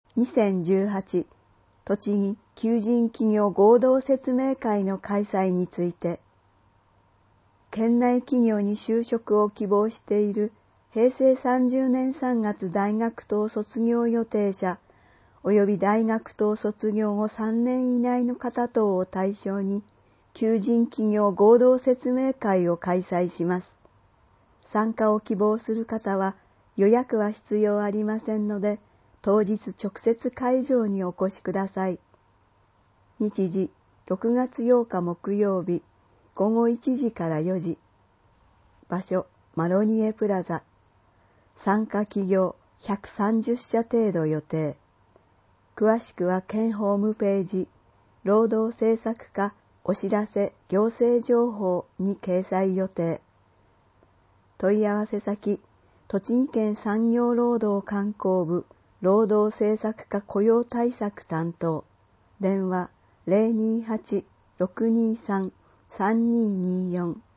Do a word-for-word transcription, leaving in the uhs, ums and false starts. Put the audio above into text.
にせんじゅうはち栃木求人企業合同説明会の開催について、県内企業に就職を希望している平成さんじゅうねんさんがつ大学等卒業予定者及び大学等卒業後さんねん以内の方等を対象に求人企業合同説明会を開催します。参加を希望する方は予約は必要ありませんので、当日直接会場にお越しください。日時ろくがつようか木曜日ごごいちじからよじ。場所マロニエプラザ。参加企業ひゃくさんじゅっしゃ程度予定。詳しくは県ホームページ労働政策課お知らせ行政情報に掲載予定。問い合わせ先栃木県産業労働観光部労働政策課雇用対策担当。電話 ゼロにーはち ろくにーさん さんにーにーよん